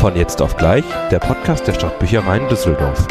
Von jetzt auf gleich, der Podcast der Stadtbüchereien Düsseldorf.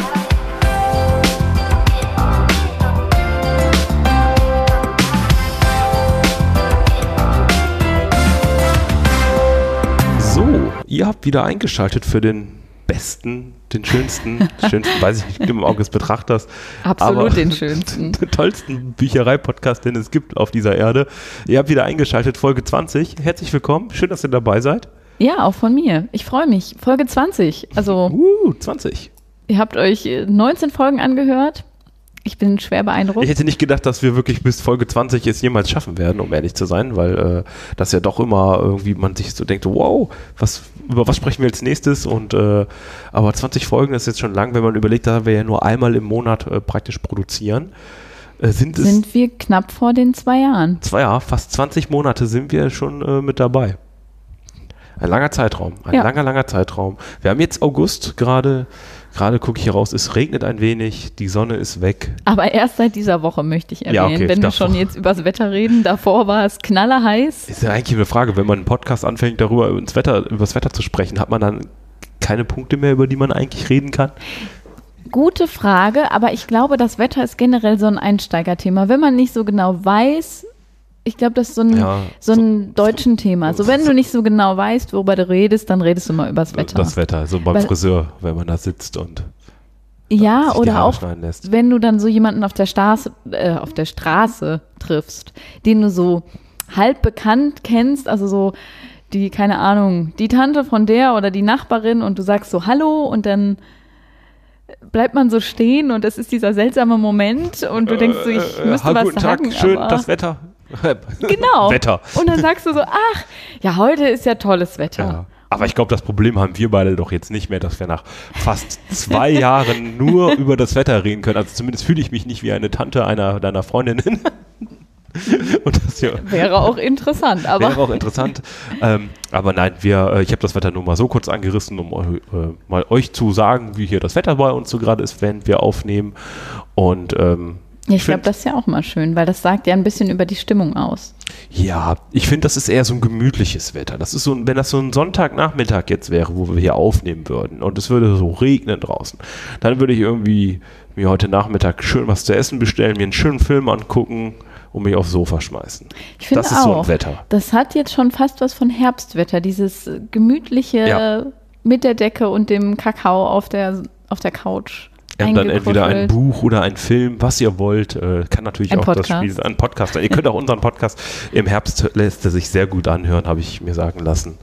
So, ihr habt wieder eingeschaltet für den besten, den schönsten, weiß ich nicht, im Auge des Betrachters. Absolut aber den schönsten. Den tollsten Bücherei-Podcast, den es gibt auf dieser Erde. Ihr habt wieder eingeschaltet, Folge 20. Herzlich willkommen, schön, dass ihr dabei seid. Ja, auch von mir. Ich freue mich. Folge 20. Also 20. Ihr habt euch 19 Folgen angehört. Ich bin schwer beeindruckt. Ich hätte nicht gedacht, dass wir wirklich bis Folge 20 es jemals schaffen werden, um ehrlich zu sein, weil das ja doch immer irgendwie man sich so denkt, wow, über was sprechen wir als nächstes? Und aber 20 Folgen ist jetzt schon lang, wenn man überlegt, da wir ja nur einmal im Monat praktisch produzieren. Sind wir knapp vor den 2 Jahren. 2 Jahre, fast 20 Monate sind wir schon mit dabei. Ein langer Zeitraum, langer Zeitraum. Wir haben jetzt August, gerade gucke ich hier raus, es regnet ein wenig, die Sonne ist weg. Aber erst seit dieser Woche möchte ich erwähnen, ja, okay, wenn wir schon jetzt übers Wetter reden, davor war es knallerheiß. Ist ja eigentlich eine Frage, wenn man einen Podcast anfängt, darüber über das Wetter zu sprechen, hat man dann keine Punkte mehr, über die man eigentlich reden kann? Gute Frage, aber ich glaube, das Wetter ist generell so ein Einsteigerthema. Wenn man nicht so genau weiß, ich glaube, das ist so ein deutschen Thema. So, wenn du nicht so genau weißt, worüber du redest, dann redest du mal über das Wetter. Das Wetter, so beim Friseur, wenn man da sitzt und ja, sich die oder Haare auch, schneiden lässt. wenn du dann so jemanden auf der Straße triffst, den du so halb bekannt kennst, also so die, keine Ahnung, die Tante von der oder die Nachbarin und du sagst so Hallo und dann bleibt man so stehen und das ist dieser seltsame Moment und du denkst so, ich müsste was guten sagen. Tag, schön, aber das Wetter. Genau. Wetter. Und dann sagst du so, ach, ja, heute ist ja tolles Wetter. Ja. Aber ich glaube, das Problem haben wir beide doch jetzt nicht mehr, dass wir nach fast 2 Jahren nur über das Wetter reden können. Also zumindest fühle ich mich nicht wie eine Tante einer deiner Freundinnen. Und das wäre auch interessant. Aber nein, ich habe das Wetter nur mal so kurz angerissen, um mal euch zu sagen, wie hier das Wetter bei uns so gerade ist, wenn wir aufnehmen. Und ich glaube, das ist ja auch mal schön, weil das sagt ja ein bisschen über die Stimmung aus. Ja, ich finde, das ist eher so ein gemütliches Wetter. Das ist so, wenn das so ein Sonntagnachmittag jetzt wäre, wo wir hier aufnehmen würden und es würde so regnen draußen, dann würde ich irgendwie mir heute Nachmittag schön was zu essen bestellen, mir einen schönen Film angucken und mich aufs Sofa schmeißen. Ich finde das ist so ein Wetter. Das hat jetzt schon fast was von Herbstwetter, dieses gemütliche mit der Decke und dem Kakao auf der Couch. Und dann entweder ein Buch oder ein Film, was ihr wollt, kann natürlich auch das Spiel sein. Ein Podcast. Ihr könnt auch unseren Podcast, im Herbst lässt er sich sehr gut anhören, habe ich mir sagen lassen.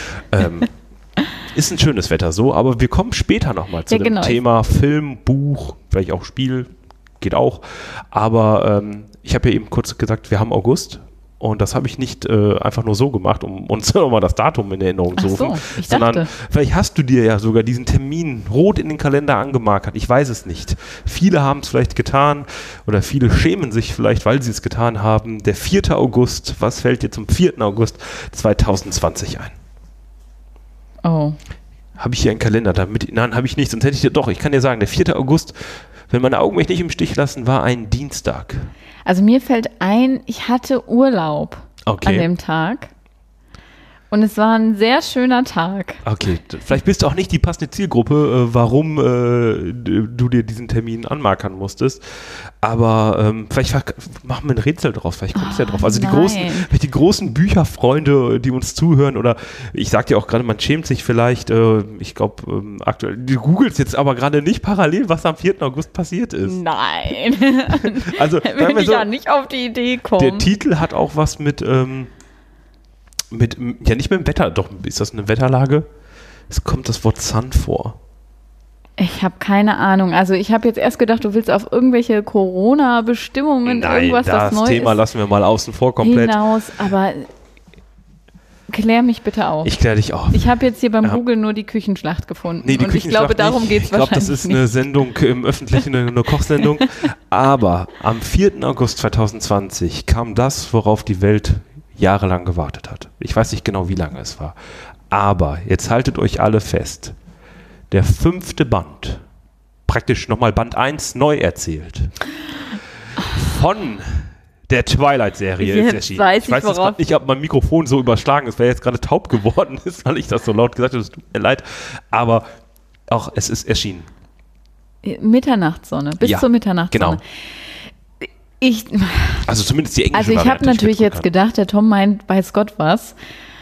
Ist ein schönes Wetter so, aber wir kommen später nochmal zu dem Thema Film, Buch, vielleicht auch Spiel, geht auch. Aber ich habe ja eben kurz gesagt, wir haben August. Und das habe ich nicht einfach nur so gemacht, um uns nochmal das Datum in Erinnerung zu rufen. Sondern vielleicht hast du dir ja sogar diesen Termin rot in den Kalender angemarkert. Ich weiß es nicht. Viele haben es vielleicht getan oder viele schämen sich vielleicht, weil sie es getan haben. Der 4. August, was fällt dir zum 4. August 2020 ein? Oh. Habe ich hier einen Kalender? Nein, habe ich nicht. Sonst hätte ich dir doch. Ich kann dir sagen, der 4. August, wenn meine Augen mich nicht im Stich lassen, war ein Dienstag. Also mir fällt ein, ich hatte Urlaub an dem Tag und es war ein sehr schöner Tag. Okay, vielleicht bist du auch nicht die passende Zielgruppe, warum du dir diesen Termin anmarkern musstest, aber vielleicht machen wir ein Rätsel draus, vielleicht kommst du ja drauf. Also die großen Bücherfreunde, die uns zuhören oder ich sag dir auch gerade, man schämt sich vielleicht, ich glaube aktuell, du googelst jetzt aber gerade nicht parallel, was am 4. August passiert ist. Nein, also wenn ich ja nicht auf die Idee komme. Der Titel hat auch was mit nicht mit dem Wetter, doch, ist das eine Wetterlage? Es kommt das Wort Sun vor. Ich habe keine Ahnung. Also ich habe jetzt erst gedacht, du willst auf irgendwelche Corona-Bestimmungen irgendwas, das neu ist. Das Thema lassen wir mal außen vor komplett. Hinaus, aber klär mich bitte auf. Ich kläre dich auf. Ich habe jetzt hier beim Google nur die Küchenschlacht gefunden. Nee, und ich glaube, darum geht es wahrscheinlich. Ich glaube, das ist eine Sendung im Öffentlichen, eine Kochsendung. Aber am 4. August 2020 kam das, worauf die Welt jahrelang gewartet hat. Ich weiß nicht genau, wie lange es war. Aber jetzt haltet euch alle fest. Der 5. Band, praktisch nochmal Band 1 neu erzählt, von der Twilight-Serie ist erschienen. Weiß ich weiß jetzt nicht, ob mein Mikrofon so überschlagen ist, weil jetzt gerade taub geworden ist, weil ich das so laut gesagt habe. Es tut mir leid. Aber auch es ist erschienen. Mitternachtssonne, bis zur Mitternachtssonne. Genau. Also zumindest die englische Also ich habe natürlich jetzt gedacht, der Tom meint, weiß Gott was.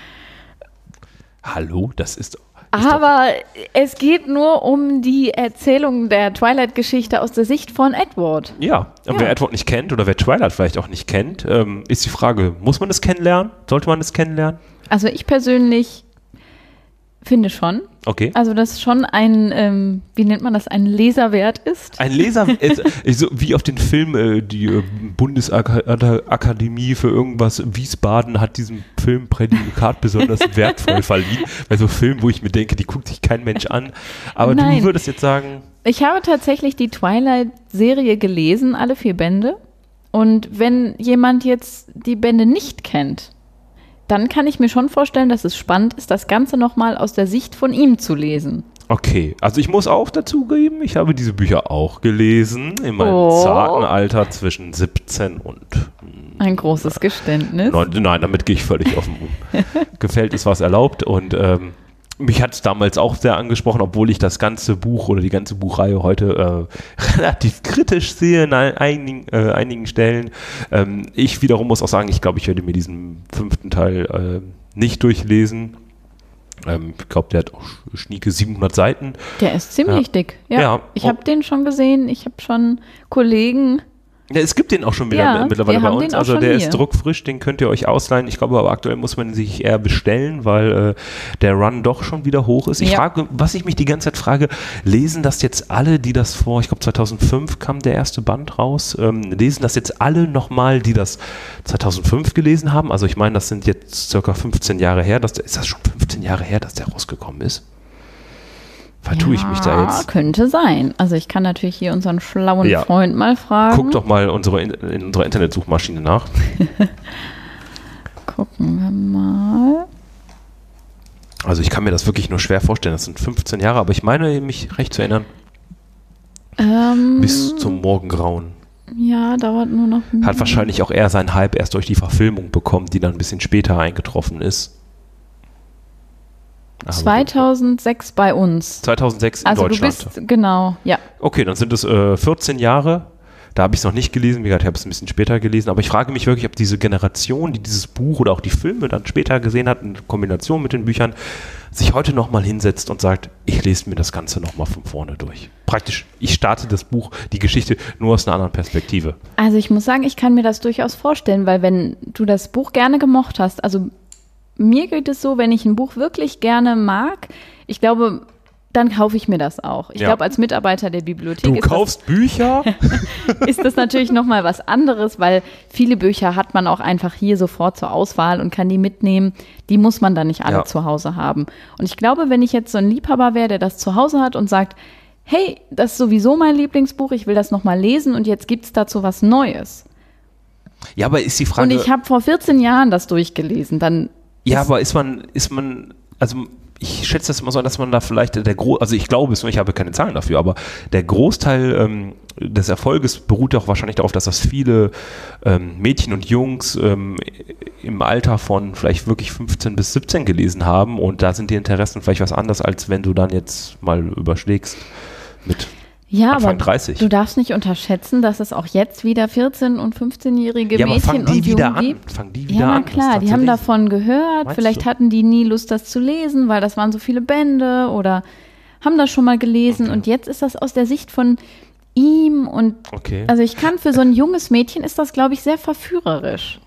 Hallo, das ist aber es geht nur um die Erzählung der Twilight-Geschichte aus der Sicht von Edward. Ja, und wer Edward nicht kennt oder wer Twilight vielleicht auch nicht kennt, ist die Frage, muss man es kennenlernen? Sollte man es kennenlernen? Also ich persönlich finde schon. Okay. Also dass schon ein, wie nennt man das, ein Leserwert ist. Ein Leserwert, so wie auf den Film, die Bundesakademie für irgendwas Wiesbaden hat diesem Film Prädikat besonders wertvoll verliehen. Bei so Filmen, wo ich mir denke, die guckt sich kein Mensch an. Aber du würdest jetzt sagen... Ich habe tatsächlich die Twilight-Serie gelesen, alle 4 Bände. Und wenn jemand jetzt die Bände nicht kennt, dann kann ich mir schon vorstellen, dass es spannend ist, das Ganze nochmal aus der Sicht von ihm zu lesen. Okay, also ich muss auch dazugeben, ich habe diese Bücher auch gelesen, in meinem zarten Alter zwischen 17 und... Ein großes Geständnis. Nein, damit gehe ich völlig offen um. Gefällt ist was erlaubt und mich hat es damals auch sehr angesprochen, obwohl ich das ganze Buch oder die ganze Buchreihe heute relativ kritisch sehe in einigen Stellen. Ich wiederum muss auch sagen, ich glaube, ich werde mir diesen 5. Teil nicht durchlesen. Ich glaube, der hat auch schnieke 700 Seiten. Der ist ziemlich dick. Ja. Ich habe den schon gesehen. Ich habe schon Kollegen... Ja, es gibt den auch schon wieder mittlerweile bei uns. Also der ist druckfrisch, den könnt ihr euch ausleihen. Ich glaube aber aktuell muss man sich eher bestellen, weil der Run doch schon wieder hoch ist. Ich frage, was ich mich die ganze Zeit frage, lesen das jetzt alle, die das ich glaube 2005 kam der erste Band raus, lesen das jetzt alle nochmal, die das 2005 gelesen haben? Also ich meine, das sind jetzt circa 15 Jahre her. Ist das schon 15 Jahre her, dass der rausgekommen ist? Vertue ich mich da jetzt? Könnte sein. Also ich kann natürlich hier unseren schlauen Freund mal fragen. Guck doch mal in unserer Internetsuchmaschine nach. Gucken wir mal. Also ich kann mir das wirklich nur schwer vorstellen. Das sind 15 Jahre, aber ich meine, mich recht zu erinnern. Bis zum Morgengrauen. Ja, dauert nur noch. Hat wahrscheinlich auch eher seinen Hype erst durch die Verfilmung bekommen, die dann ein bisschen später eingetroffen ist. 2006 bei uns. 2006 in Deutschland. Also du bist, genau, ja. Okay, dann sind es 14 Jahre. Da habe ich es noch nicht gelesen, wie gesagt, ich habe es ein bisschen später gelesen. Aber ich frage mich wirklich, ob diese Generation, die dieses Buch oder auch die Filme dann später gesehen hat, in Kombination mit den Büchern, sich heute nochmal hinsetzt und sagt, ich lese mir das Ganze nochmal von vorne durch. Praktisch, ich starte das Buch, die Geschichte nur aus einer anderen Perspektive. Also ich muss sagen, ich kann mir das durchaus vorstellen, weil wenn du das Buch gerne gemocht hast, also mir geht es so, wenn ich ein Buch wirklich gerne mag, ich glaube, dann kaufe ich mir das auch. Ich glaube, als Mitarbeiter der Bibliothek Du kaufst Bücher? Ist das natürlich nochmal was anderes, weil viele Bücher hat man auch einfach hier sofort zur Auswahl und kann die mitnehmen. Die muss man dann nicht alle zu Hause haben. Und ich glaube, wenn ich jetzt so ein Liebhaber wäre, der das zu Hause hat und sagt, hey, das ist sowieso mein Lieblingsbuch, ich will das nochmal lesen und jetzt gibt es dazu was Neues. Ja, aber ist die Frage... Und ich habe vor 14 Jahren das durchgelesen, dann... Ja, aber ist man, also ich schätze das immer so, dass man da vielleicht also ich glaube es, ich habe keine Zahlen dafür, aber der Großteil des Erfolges beruht auch wahrscheinlich darauf, dass das viele Mädchen und Jungs im Alter von vielleicht wirklich 15 bis 17 gelesen haben und da sind die Interessen vielleicht was anderes, als wenn du dann jetzt mal überschlägst mit Anfang 30. Du darfst nicht unterschätzen, dass es auch jetzt wieder 14- und 15-jährige Mädchen und Jungen gibt. Fangen die wieder an? Ja, klar, die haben davon gehört. Vielleicht hatten die nie Lust, das zu lesen, weil das waren so viele Bände oder haben das schon mal gelesen. Und jetzt ist das aus der Sicht von ihm und also ich kann für so ein junges Mädchen ist das, glaube ich, sehr verführerisch.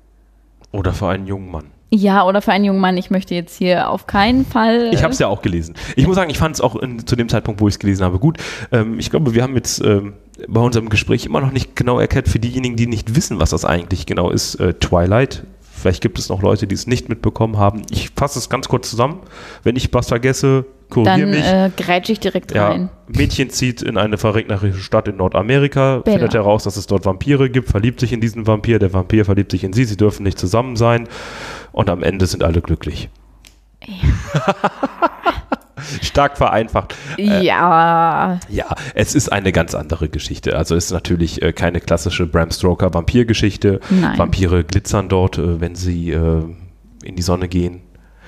Oder für einen jungen Mann. Ja, oder für einen jungen Mann. Ich möchte jetzt hier auf keinen Fall... Ich habe es ja auch gelesen. Ich muss sagen, ich fand es auch zu dem Zeitpunkt, wo ich es gelesen habe, gut. Ich glaube, wir haben jetzt bei unserem Gespräch immer noch nicht genau erklärt, für diejenigen, die nicht wissen, was das eigentlich genau ist, Twilight. Vielleicht gibt es noch Leute, die es nicht mitbekommen haben. Ich fasse es ganz kurz zusammen. Wenn ich was vergesse, korrigiere mich. Dann grätsche ich direkt rein. Mädchen zieht in eine verregnerische Stadt in Nordamerika, findet heraus, dass es dort Vampire gibt, verliebt sich in diesen Vampir, der Vampir verliebt sich in sie dürfen nicht zusammen sein und am Ende sind alle glücklich. Ja. Stark vereinfacht. Ja. Ja, es ist eine ganz andere Geschichte. Also es ist natürlich keine klassische Bram Stoker Vampirgeschichte. Nein. Vampire glitzern dort, wenn sie in die Sonne gehen.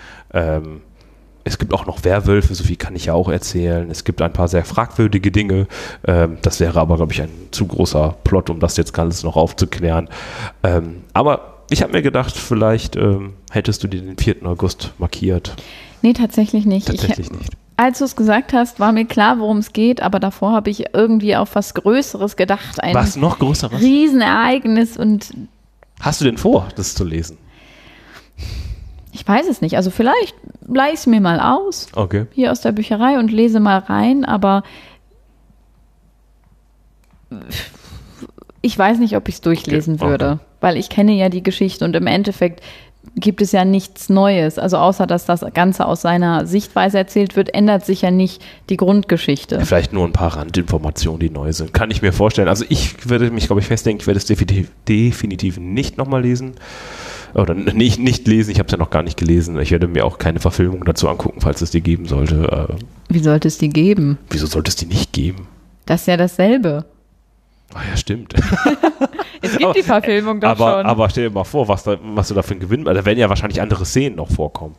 Es gibt auch noch Werwölfe, so viel kann ich ja auch erzählen. Es gibt ein paar sehr fragwürdige Dinge. Das wäre aber, glaube ich, ein zu großer Plot, um das jetzt alles noch aufzuklären. Aber ich habe mir gedacht, vielleicht hättest du dir den 4. August markiert. Nee, tatsächlich nicht. Tatsächlich nicht. Als du es gesagt hast, war mir klar, worum es geht, aber davor habe ich irgendwie auf was Größeres gedacht. Was noch Größeres? Riesenereignis und... Hast du denn vor, das zu lesen? Ich weiß es nicht. Also vielleicht leihe ich es mir mal aus, okay, hier aus der Bücherei und lese mal rein, aber ich weiß nicht, ob ich es durchlesen würde, weil ich kenne ja die Geschichte und im Endeffekt gibt es ja nichts Neues. Also außer, dass das Ganze aus seiner Sichtweise erzählt wird, ändert sich ja nicht die Grundgeschichte. Vielleicht nur ein paar Randinformationen, die neu sind. Kann ich mir vorstellen. Also ich würde mich, glaube ich, festlegen, ich werde es definitiv nicht nochmal lesen. Oder nicht lesen, ich habe es ja noch gar nicht gelesen. Ich werde mir auch keine Verfilmung dazu angucken, falls es die geben sollte. Wie sollte es die geben? Wieso sollte es die nicht geben? Das ist ja dasselbe. Ah ja, stimmt. Es gibt die Verfilmung doch schon. Aber stell dir mal vor, was du da für einen Gewinn... Da werden ja wahrscheinlich andere Szenen noch vorkommen.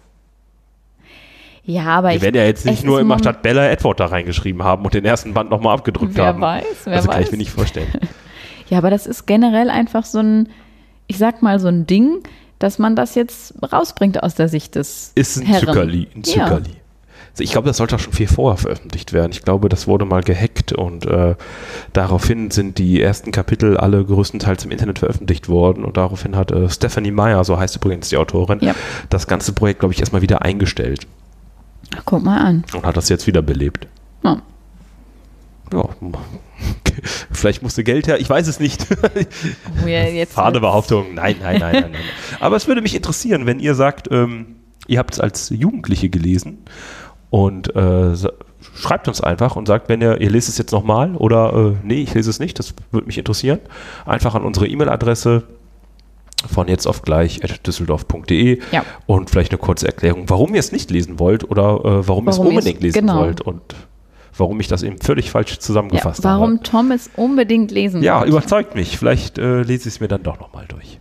Ja, aber die werden ja jetzt nicht nur immer statt Bella Edward da reingeschrieben haben und den ersten Band nochmal abgedrückt haben. Wer weiß. Kann ich mir nicht vorstellen. Ja, aber das ist generell einfach so ein, ich sag mal so ein Ding, dass man das jetzt rausbringt aus der Sicht des Ist ein Herren. Zuckerli. Ja. Also ich glaube, das sollte auch schon viel vorher veröffentlicht werden. Ich glaube, das wurde mal gehackt und daraufhin sind die ersten Kapitel alle größtenteils im Internet veröffentlicht worden und daraufhin hat Stephanie Meyer, so heißt übrigens die Autorin, das ganze Projekt, glaube ich, erstmal wieder eingestellt. Guck mal an. Und hat das jetzt wieder belebt. Oh. Ja, vielleicht musste Geld her, ich weiß es nicht. Oh ja, jetzt Fade Behauptung, nein. Aber es würde mich interessieren, wenn ihr sagt, ihr habt es als Jugendliche gelesen und schreibt uns einfach und sagt, wenn ihr lest es jetzt nochmal oder nee, ich lese es nicht, das würde mich interessieren. Einfach an unsere E-Mail-Adresse von jetzt auf gleich @düsseldorf.de und vielleicht eine kurze Erklärung, warum ihr es nicht lesen wollt oder warum ihr es unbedingt lesen wollt und warum ich das eben völlig falsch zusammengefasst habe. Warum Tom es unbedingt lesen wollte. Ja, überzeugt mich. Vielleicht lese ich es mir dann doch nochmal durch.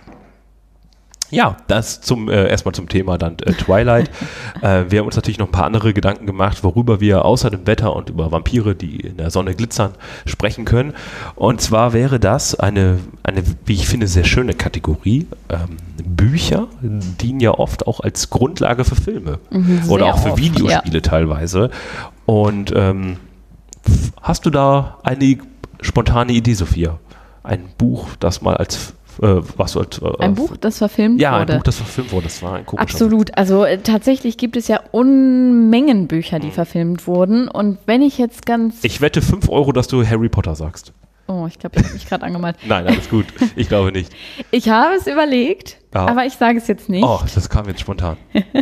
Ja, das erstmal zum Thema dann Twilight. Wir haben uns natürlich noch ein paar andere Gedanken gemacht, worüber wir außer dem Wetter und über Vampire, die in der Sonne glitzern, sprechen können. Und zwar wäre das eine wie ich finde, sehr schöne Kategorie. Bücher dienen ja oft auch als Grundlage für Filme oder auch für Videospiele teilweise. Und hast du da eine spontane Idee, Sophia? Ein Buch, das mal als ein Buch, das verfilmt wurde? Ja, ein Buch, das verfilmt wurde. Das war ein komischer Absolut. Buch. Also tatsächlich gibt es ja Unmengen Bücher, die verfilmt wurden. Und wenn ich jetzt Ich wette 5 €, dass du Harry Potter sagst. Oh, ich glaube, ich habe mich gerade angemalt. Nein, alles gut. Ich glaube nicht. Ich habe es überlegt, aber ich sage es jetzt nicht. Oh, das kam jetzt spontan.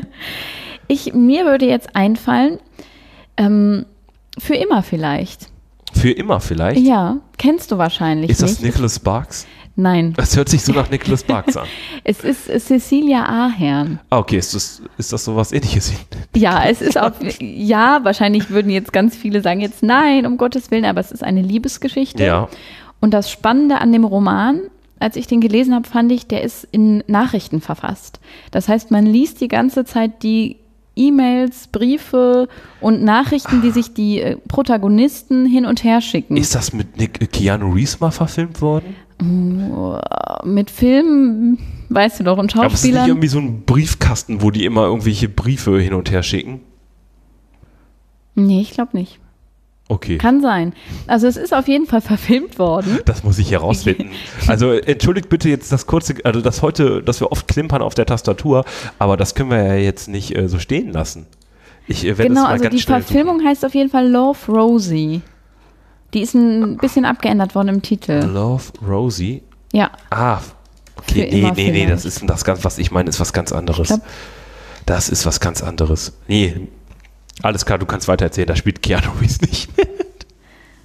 Mir würde jetzt einfallen, für immer vielleicht. Für immer vielleicht? Ja, kennst du wahrscheinlich nicht. Ist das Nicholas Sparks? Nein. Das hört sich so nach Nicholas Sparks an. Es ist Cecilia Ahern. Ah, okay. Ist das sowas Ähnliches? Ja, es ist auch, wahrscheinlich würden jetzt ganz viele sagen jetzt nein, um Gottes Willen, aber es ist eine Liebesgeschichte. Ja. Und das Spannende an dem Roman, als ich den gelesen habe, fand ich, der ist in Nachrichten verfasst. Das heißt, man liest die ganze Zeit die E-Mails, Briefe und Nachrichten, die sich die Protagonisten hin und her schicken. Ist das mit Keanu Reeves mal verfilmt worden? Mit Filmen, weißt du doch, und Schauspielern. Aber ist nicht irgendwie so ein Briefkasten, wo die immer irgendwelche Briefe hin und her schicken? Nee, ich glaube nicht. Okay. Kann sein. Also es ist auf jeden Fall verfilmt worden. Das muss ich herausfinden. Also entschuldigt bitte jetzt das kurze, also dass wir oft klimpern auf der Tastatur, aber das können wir ja jetzt nicht so stehen lassen. Ich werde genau, es mal also ganz die schnell Verfilmung suchen. heißt auf jeden Fall Love, Rosie. Die ist ein bisschen abgeändert worden im Titel. Love, Rosie? Ja. Ah, okay, nee, das ist das ganz, was ich meine, ist was ganz anderes. Das ist was ganz anderes. Nee, alles klar, du kannst weiter erzählen, da spielt Keanu Reeves nicht mit.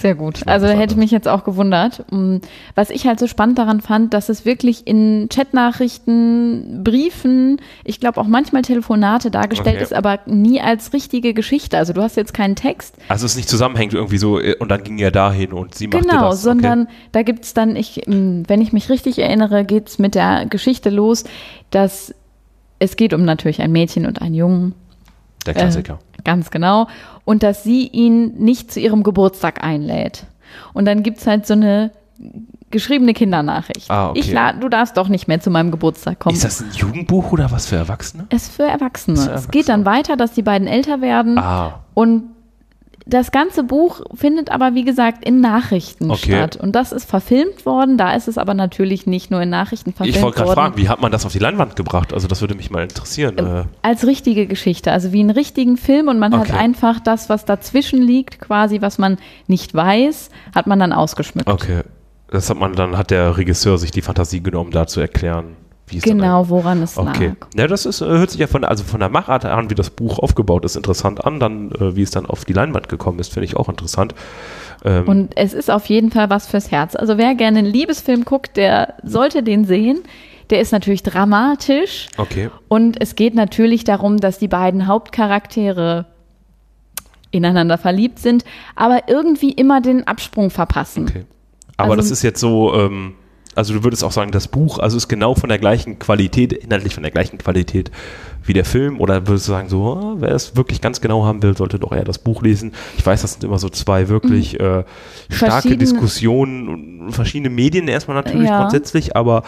Sehr gut. Also hätte mich jetzt auch gewundert. Was ich halt so spannend daran fand, dass es wirklich in Chatnachrichten, Briefen, ich glaube auch manchmal Telefonate dargestellt ist, aber nie als richtige Geschichte. Also du hast jetzt keinen Text. Also es nicht zusammenhängt irgendwie so und dann ging er dahin und sie machte das. Genau, sondern da gibt es dann, wenn ich mich richtig erinnere, geht es mit der Geschichte los, dass es geht um natürlich ein Mädchen und einen Jungen. Der Klassiker. Ganz genau. Und dass sie ihn nicht zu ihrem Geburtstag einlädt. Und dann gibt es halt so eine geschriebene Kindernachricht. Okay. Du darfst doch nicht mehr zu meinem Geburtstag kommen. Ist das ein Jugendbuch oder was für Erwachsene? Es ist für Erwachsene. Es geht dann weiter, dass die beiden älter werden. Und das ganze Buch findet aber, wie gesagt, in Nachrichten statt. Und das ist verfilmt worden. Da ist es aber natürlich nicht nur in Nachrichten verfilmt worden. Ich wollte gerade fragen, wie hat man das auf die Leinwand gebracht? Also das würde mich mal interessieren. Als richtige Geschichte, also wie einen richtigen Film. Und man hat einfach das, was dazwischen liegt, quasi, was man nicht weiß, hat man dann ausgeschmückt. Okay, dann hat der Regisseur sich die Fantasie genommen, da zu erklären, wie es woran es lag. Ja, das hört sich ja von der Machart an, wie das Buch aufgebaut ist, interessant an. Dann, wie es dann auf die Leinwand gekommen ist, finde ich auch interessant. Und es ist auf jeden Fall was fürs Herz. Also wer gerne einen Liebesfilm guckt, der sollte den sehen. Der ist natürlich dramatisch. Und es geht natürlich darum, dass die beiden Hauptcharaktere ineinander verliebt sind, aber irgendwie immer den Absprung verpassen. Aber das ist jetzt so... Also du würdest auch sagen, das Buch ist genau von der gleichen Qualität, inhaltlich von der gleichen Qualität wie der Film, oder würdest du sagen, wer es wirklich ganz genau haben will, sollte doch eher das Buch lesen? Ich weiß, das sind immer so zwei wirklich starke Diskussionen und verschiedene Medien erstmal natürlich grundsätzlich, aber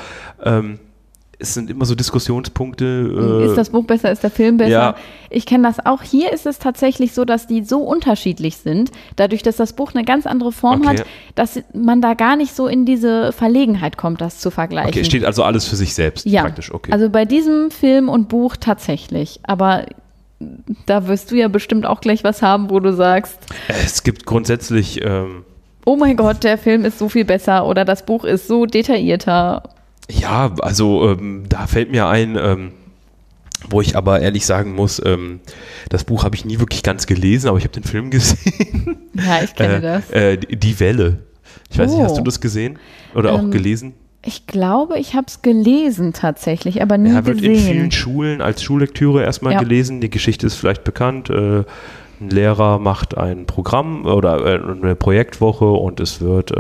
es sind immer so Diskussionspunkte. Ist das Buch besser, ist der Film besser? Ja. Ich kenne das auch. Hier ist es tatsächlich so, dass die so unterschiedlich sind, dadurch, dass das Buch eine ganz andere Form hat, dass man da gar nicht so in diese Verlegenheit kommt, das zu vergleichen. Okay, steht also alles für sich selbst praktisch. Also bei diesem Film und Buch tatsächlich. Aber da wirst du ja bestimmt auch gleich was haben, wo du sagst... Es gibt grundsätzlich... oh mein Gott, der Film ist so viel besser oder das Buch ist so detaillierter. Ja, also da fällt mir ein, wo ich aber ehrlich sagen muss, das Buch habe ich nie wirklich ganz gelesen, aber ich habe den Film gesehen. Ja, ich kenne das. Die Welle. Ich weiß nicht, hast du das gesehen oder auch gelesen? Ich glaube, ich habe es gelesen tatsächlich, aber nie gesehen. Wird in vielen Schulen als Schullektüre erstmal gelesen. Die Geschichte ist vielleicht bekannt. Ein Lehrer macht ein Programm oder eine Projektwoche und es wird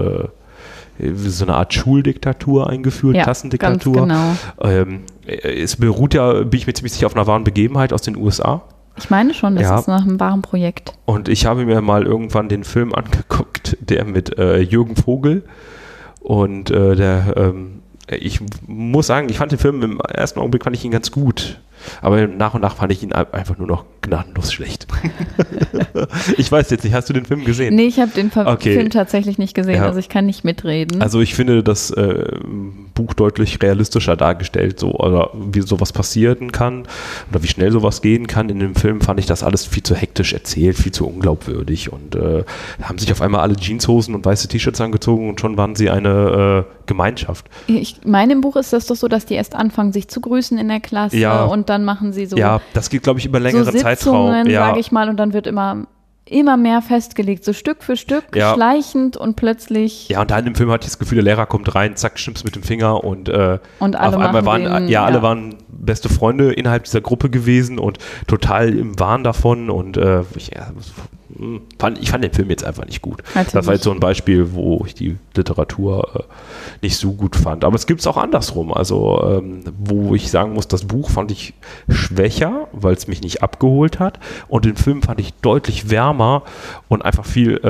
so eine Art Schuldiktatur eingeführt, Klassendiktatur. Ganz genau. Es beruht bin ich mir ziemlich sicher, auf einer wahren Begebenheit aus den USA. Ich meine schon, das ist nach einem wahren Projekt. Und ich habe mir mal irgendwann den Film angeguckt, der mit Jürgen Vogel und ich muss sagen, ich fand den Film im ersten Augenblick fand ich ihn ganz gut. Aber nach und nach fand ich ihn einfach nur noch gnadenlos schlecht. Ich weiß jetzt nicht, hast du den Film gesehen? Nee, ich habe den Film tatsächlich nicht gesehen, also ich kann nicht mitreden. Also ich finde das Buch deutlich realistischer dargestellt, oder wie sowas passieren kann oder wie schnell sowas gehen kann. In dem Film fand ich das alles viel zu hektisch erzählt, viel zu unglaubwürdig und haben sich auf einmal alle Jeanshosen und weiße T-Shirts angezogen und schon waren sie eine Gemeinschaft. Ich meine, im Buch ist das doch so, dass die erst anfangen, sich zu grüßen in der Klasse und dann machen sie so. Ja, das geht, glaube ich, über längeren so Zeitraum. Sage ich mal, und dann wird immer mehr festgelegt, so Stück für Stück, schleichend und plötzlich. Ja, und da in dem Film hatte ich das Gefühl, der Lehrer kommt rein, zack, schnippst mit dem Finger und alle auf einmal alle waren beste Freunde innerhalb dieser Gruppe gewesen und total im Wahn davon und ich fand den Film jetzt einfach nicht gut. Das war jetzt so ein Beispiel, wo ich die Literatur nicht so gut fand. Aber es gibt es auch andersrum. Also, wo ich sagen muss, das Buch fand ich schwächer, weil es mich nicht abgeholt hat. Und den Film fand ich deutlich wärmer und einfach viel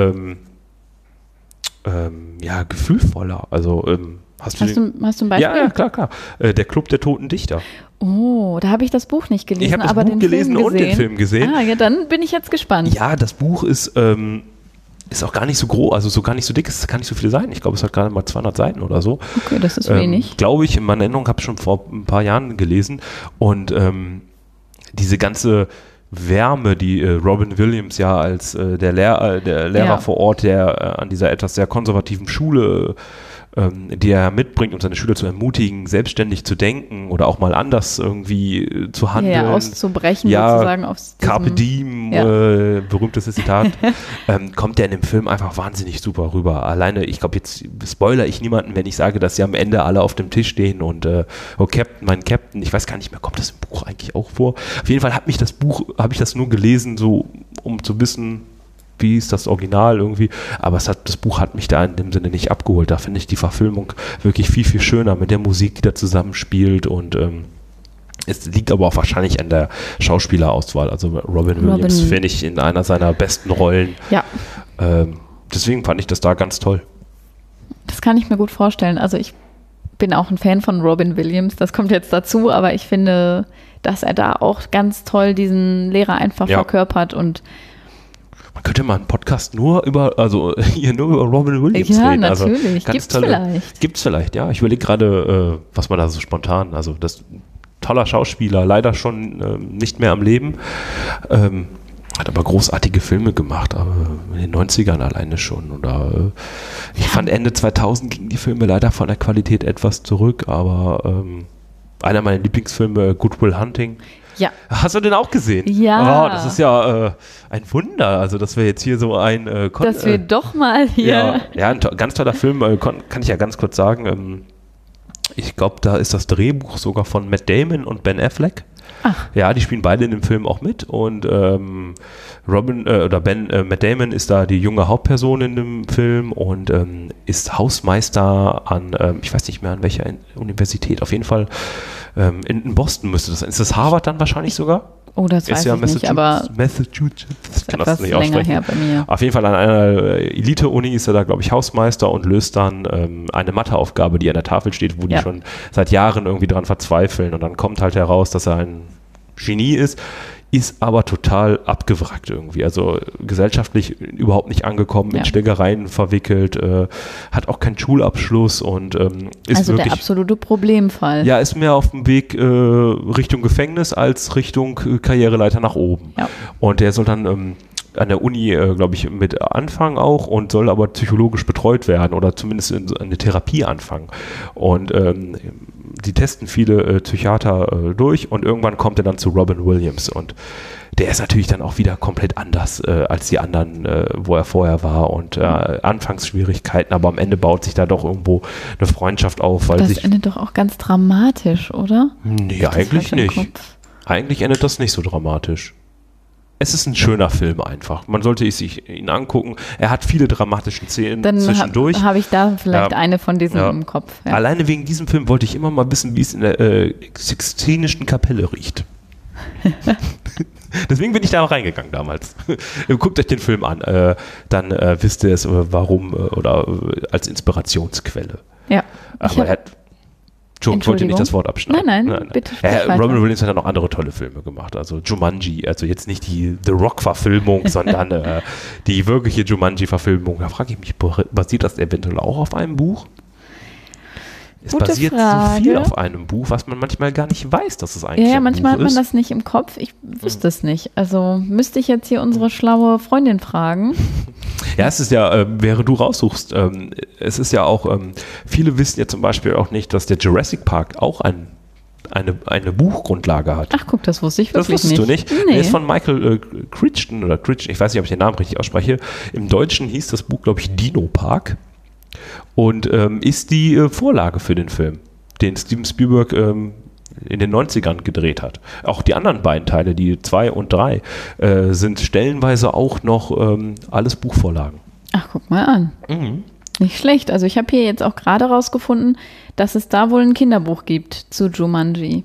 gefühlvoller. Also, hast du ein Beispiel? Ja, klar. Der Club der Toten Dichter. Oh, da habe ich das Buch nicht gelesen, ich habe das aber Buch den gelesen Film und den Film gesehen. Ah, ja, dann bin ich jetzt gespannt. Ja, das Buch ist auch gar nicht so groß, also so gar nicht so dick, es kann nicht so viele Seiten. Ich glaube, es hat gerade mal 200 Seiten oder so. Okay, das ist wenig. Glaube ich, in meiner Erinnerung habe ich schon vor ein paar Jahren gelesen und diese ganze Wärme, die Robin Williams ja als der Lehrer vor Ort, der an dieser etwas sehr konservativen Schule die er mitbringt, um seine Schüler zu ermutigen, selbstständig zu denken oder auch mal anders irgendwie zu handeln. Ja, auszubrechen sozusagen. Carpe diem, berühmtes Zitat, kommt der in dem Film einfach wahnsinnig super rüber. Alleine, ich glaube, jetzt spoiler ich niemanden, wenn ich sage, dass sie am Ende alle auf dem Tisch stehen und mein Captain, ich weiß gar nicht mehr, kommt das im Buch eigentlich auch vor? Auf jeden Fall habe ich das nur gelesen, so um zu wissen, wie ist das Original irgendwie, aber das Buch hat mich da in dem Sinne nicht abgeholt. Da finde ich die Verfilmung wirklich viel, viel schöner mit der Musik, die da zusammenspielt und es liegt aber auch wahrscheinlich an der Schauspielerauswahl. Also Robin Williams finde ich in einer seiner besten Rollen. Ja. Deswegen fand ich das da ganz toll. Das kann ich mir gut vorstellen. Also ich bin auch ein Fan von Robin Williams, das kommt jetzt dazu, aber ich finde, dass er da auch ganz toll diesen Lehrer einfach verkörpert und man könnte mal einen Podcast nur über Robin Williams reden. Ja, natürlich. Also Gibt's vielleicht, ja. Ich überlege gerade, was man da so spontan, also das toller Schauspieler, leider schon nicht mehr am Leben, hat aber großartige Filme gemacht, aber in den 90ern alleine schon. Oder ich fand Ende 2000 gingen die Filme leider von der Qualität etwas zurück, aber einer meiner Lieblingsfilme, Good Will Hunting. Ja. Hast du den auch gesehen? Ja. Oh, das ist ja ein Wunder, also dass wir jetzt hier so dass wir doch mal hier... Ja, ein ganz toller Film, kann ich ja ganz kurz sagen. Ich glaube, da ist das Drehbuch sogar von Matt Damon und Ben Affleck. Ach. Ja, die spielen beide in dem Film auch mit und Matt Damon ist da die junge Hauptperson in dem Film und ist Hausmeister an, ich weiß nicht mehr an welcher Universität, auf jeden Fall in Boston müsste das sein. Ist das Harvard dann wahrscheinlich sogar? Oh, das weiß ich nicht, aber Massachusetts, kann das nicht länger her bei mir. Auf jeden Fall an einer Elite-Uni ist er da, glaube ich, Hausmeister und löst dann eine Matheaufgabe, die an der Tafel steht, wo die schon seit Jahren irgendwie dran verzweifeln und dann kommt halt heraus, dass er ein Genie ist aber total abgewrackt irgendwie, also gesellschaftlich überhaupt nicht angekommen, in Schlägereien verwickelt, hat auch keinen Schulabschluss und ist also wirklich... der absolute Problemfall. Ja, ist mehr auf dem Weg Richtung Gefängnis als Richtung Karriereleiter nach oben. Ja. Und der soll dann an der Uni, glaube ich, mit anfangen auch und soll aber psychologisch betreut werden oder zumindest in eine Therapie anfangen. Und die testen viele Psychiater durch und irgendwann kommt er dann zu Robin Williams und der ist natürlich dann auch wieder komplett anders als die anderen, wo er vorher war und Anfangsschwierigkeiten, aber am Ende baut sich da doch irgendwo eine Freundschaft auf. Weil das endet doch auch ganz dramatisch, oder? Nee, eigentlich nicht. Eigentlich endet das nicht so dramatisch. Es ist ein schöner Film einfach. Man sollte sich ihn angucken. Er hat viele dramatische Szenen zwischendurch. Dann habe ich da vielleicht eine von diesen im Kopf. Ja. Alleine wegen diesem Film wollte ich immer mal wissen, wie es in der Sixtinischen Kapelle riecht. Deswegen bin ich da auch reingegangen damals. Guckt euch den Film an. Dann wisst ihr es, warum oder als Inspirationsquelle. Ja. Aber er hat... Ich wollte nicht das Wort abschneiden. Nein, bitte. Robin Williams hat ja noch andere tolle Filme gemacht. Also Jumanji, also jetzt nicht die The Rock-Verfilmung, sondern die wirkliche Jumanji-Verfilmung. Da frage ich mich, basiert das eventuell auch auf einem Buch? Es basiert so viel auf einem Buch, was man manchmal gar nicht weiß, dass es eigentlich ein Buch ist. Ja, manchmal hat man das nicht im Kopf. Ich wüsste es nicht. Also müsste ich jetzt hier unsere schlaue Freundin fragen. Ja, es ist ja, während du raussuchst, es ist ja auch, viele wissen ja zum Beispiel auch nicht, dass der Jurassic Park auch eine Buchgrundlage hat. Ach guck, das wusste ich wirklich nicht. Das wusstest du nicht? Nee. Der ist von Michael Crichton, ich weiß nicht, ob ich den Namen richtig ausspreche. Im Deutschen hieß das Buch, glaube ich, Dino Park. Und ist die Vorlage für den Film, den Steven Spielberg in den 90ern gedreht hat. Auch die anderen beiden Teile, die 2 und 3, sind stellenweise auch noch alles Buchvorlagen. Ach, guck mal an. Mhm. Nicht schlecht. Also ich habe hier jetzt auch gerade rausgefunden, dass es da wohl ein Kinderbuch gibt zu Jumanji.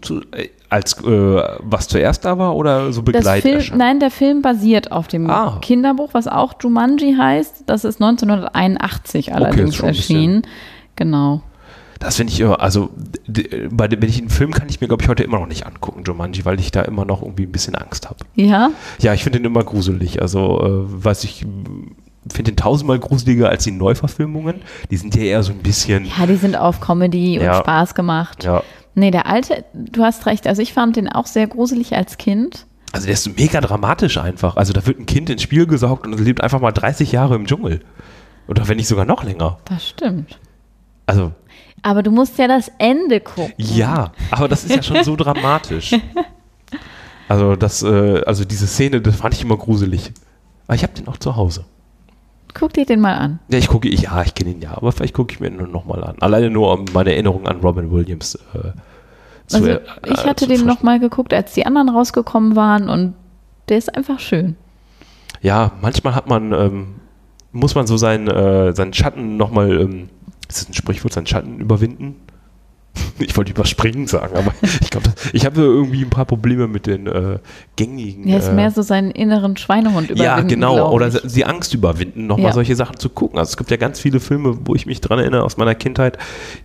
Was zuerst da war oder so begleitet? Nein, der Film basiert auf dem Kinderbuch, was auch Jumanji heißt. Das ist 1981 allerdings erschienen. Genau. Das finde ich immer, also wenn ich einen Film kann ich mir, glaube ich, heute immer noch nicht angucken, Jumanji, weil ich da immer noch irgendwie ein bisschen Angst habe. Ja? Ja, ich finde den immer gruselig. Also, ich finde den tausendmal gruseliger als die Neuverfilmungen. Die sind ja eher so ein bisschen... Ja, die sind auf Comedy und Spaß gemacht. Ja. Nee, der alte, du hast recht, also ich fand den auch sehr gruselig als Kind. Also der ist so mega dramatisch einfach. Also da wird ein Kind ins Spiel gesaugt und lebt einfach mal 30 Jahre im Dschungel. Oder wenn nicht sogar noch länger. Das stimmt. Also. Aber du musst ja das Ende gucken. Ja, aber das ist ja schon so dramatisch. Also diese Szene, das fand ich immer gruselig. Aber ich habe den auch zu Hause. Guck dir den mal an. Ja, ich kenne ihn ja, aber vielleicht gucke ich mir ihn noch mal an. Alleine nur, um meine Erinnerung an Robin Williams ich hatte den noch mal geguckt, als die anderen rausgekommen waren und der ist einfach schön. Ja, manchmal muss man so seinen Schatten noch mal, ist das ein Sprichwort, seinen Schatten überwinden? Ich wollte überspringen sagen, aber ich glaube, ich habe irgendwie ein paar Probleme mit den gängigen. Ja, ist mehr so seinen inneren Schweinehund überwinden. Ja, genau. Oder die Angst überwinden, nochmal solche Sachen zu gucken. Also es gibt ja ganz viele Filme, wo ich mich dran erinnere aus meiner Kindheit,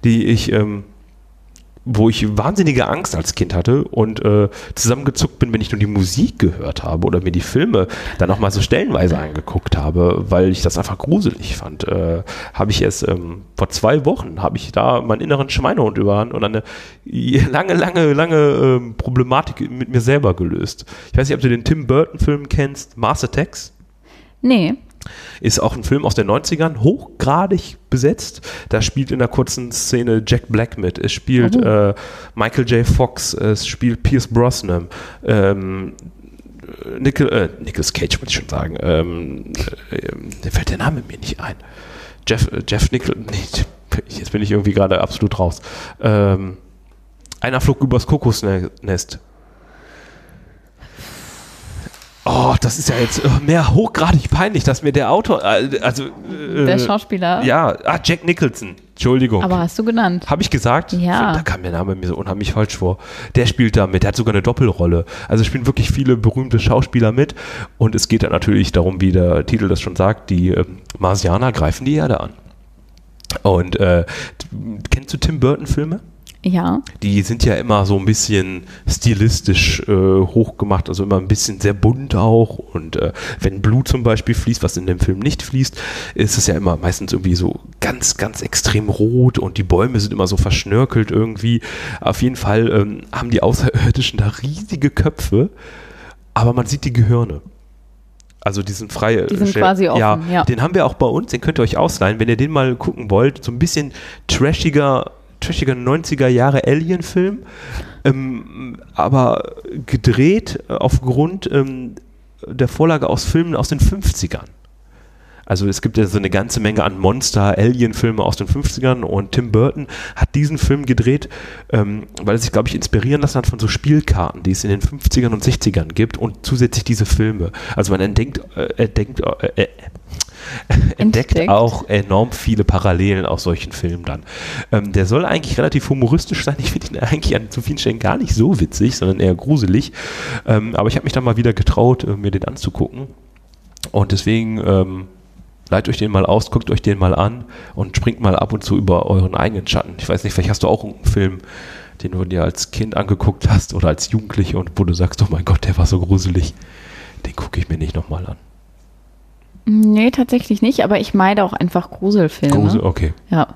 wo ich wahnsinnige Angst als Kind hatte und zusammengezuckt bin, wenn ich nur die Musik gehört habe oder mir die Filme dann auch mal so stellenweise angeguckt habe, weil ich das einfach gruselig fand. Habe ich erst vor 2 Wochen habe ich da meinen inneren Schweinehund überwunden und eine lange Problematik mit mir selber gelöst. Ich weiß nicht, ob du den Tim Burton-Film kennst, Mars Attacks? Nee. Ist auch ein Film aus den 90ern, hochgradig besetzt. Da spielt in der kurzen Szene Jack Black mit. Es spielt Michael J. Fox, es spielt Pierce Brosnan, Nicolas Cage, muss ich schon sagen. Mir fällt der Name mir nicht ein. Jeff Nichols, jetzt bin ich irgendwie gerade absolut raus. Einer flog übers Kokosnest. Oh, das ist ja jetzt mehr hochgradig peinlich, dass mir der Autor, der Schauspieler. Ja, Jack Nicholson, Entschuldigung. Aber hast du genannt? Habe ich gesagt? Ja. Da kam der Name mir so unheimlich falsch vor. Der spielt da mit, der hat sogar eine Doppelrolle. Also spielen wirklich viele berühmte Schauspieler mit und es geht dann natürlich darum, wie der Titel das schon sagt, die Marsianer greifen die Erde an. Und kennst du Tim Burton-Filme? Ja. Die sind ja immer so ein bisschen stilistisch hochgemacht, also immer ein bisschen sehr bunt auch und wenn Blut zum Beispiel fließt, was in dem Film nicht fließt, ist es ja immer meistens irgendwie so ganz, ganz extrem rot und die Bäume sind immer so verschnörkelt irgendwie. Auf jeden Fall haben die Außerirdischen da riesige Köpfe, aber man sieht die Gehirne. Also die sind frei. Die sind quasi offen, ja. Den haben wir auch bei uns, den könnt ihr euch ausleihen, wenn ihr den mal gucken wollt, so ein bisschen trashiger 90er Jahre Alien-Film, aber gedreht aufgrund der Vorlage aus Filmen aus den 50ern. Also es gibt ja so eine ganze Menge an Monster-Alien-Filme aus den 50ern und Tim Burton hat diesen Film gedreht, weil er sich, glaube ich, inspirieren lassen hat von so Spielkarten, die es in den 50ern und 60ern gibt und zusätzlich diese Filme. Also man entdeckt auch enorm viele Parallelen aus solchen Filmen dann. Der soll eigentlich relativ humoristisch sein. Ich finde ihn eigentlich an zu vielen Stellen gar nicht so witzig, sondern eher gruselig. Aber ich habe mich dann mal wieder getraut, mir den anzugucken. Und deswegen leitet euch den mal aus, guckt euch den mal an und springt mal ab und zu über euren eigenen Schatten. Ich weiß nicht, vielleicht hast du auch einen Film, den du dir als Kind angeguckt hast oder als Jugendliche und wo du sagst, oh mein Gott, der war so gruselig. Den gucke ich mir nicht nochmal an. Nee, tatsächlich nicht, aber ich meide auch einfach Gruselfilme. Okay. Ja.